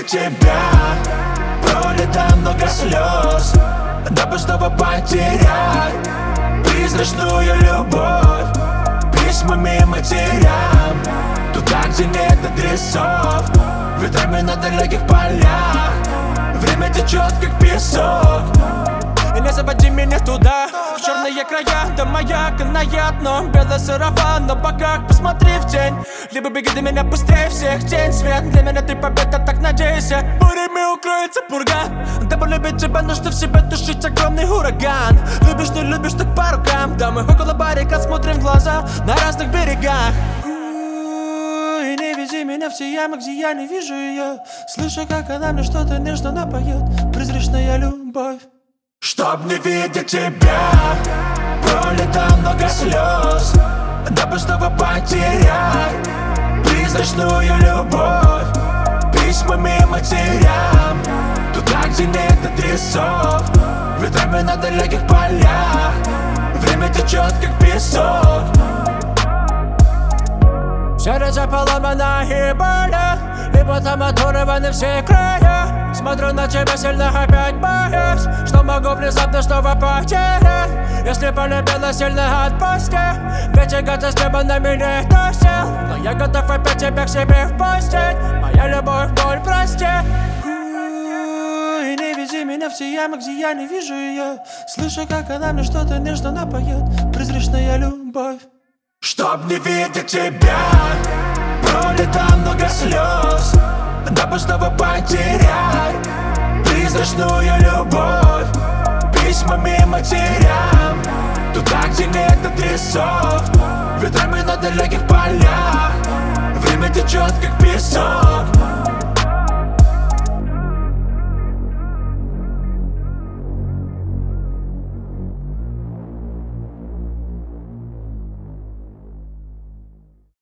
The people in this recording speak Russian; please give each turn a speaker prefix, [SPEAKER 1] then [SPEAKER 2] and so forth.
[SPEAKER 1] видеть тебя. Пролито много слез, дабы снова потерять призрачную любовь. Письмами матерям, туда, где нет адресов, ветрами на далеких полях. Время течет, как песок.
[SPEAKER 2] И не заводи меня туда, в черные края, до маяка наят. Но белый сарафан на боках, посмотри в тень. Либо беги до меня быстрее всех, тень, свет. Для меня ты победа, так надейся. Бурями укроется пурга. Дабы любить тебя, нужно в себе тушить огромный ураган. Любишь, не любишь, так по рукам. Да, мы около баррикад смотрим в глаза на разных берегах. И не веди меня в те ямы, где я не вижу ее. Слышу, как она мне что-то нежно напоет. Призрачная любовь.
[SPEAKER 1] Чтоб не видеть тебя, пролито много слез, дабы снова потерять призрачную любовь. Письмами матерям, туда, где нет адресов, ветрами на далеких полях. Время течет, как песок.
[SPEAKER 2] Сердце поломано и болит, либо там оторваны все края. Смотрю на тебя сильно, опять боюсь, что могу внезапно снова потерять. Если полюбила, сильно отпусти, ведь и года с неба на меня тащил. Но я готов опять тебя к себе впустить. Моя любовь, боль, прости. И не веди меня в те ямы, где я не вижу ее. Слышу, как она мне что-то нежно напоет. Призрачная любовь.
[SPEAKER 1] Чтоб не видеть тебя, пролито много слез, дабы снова потерять призрачную любовь. Письмами матерям, туда, где нет адресов, ветрами на далеких полях. Время течет, как песок.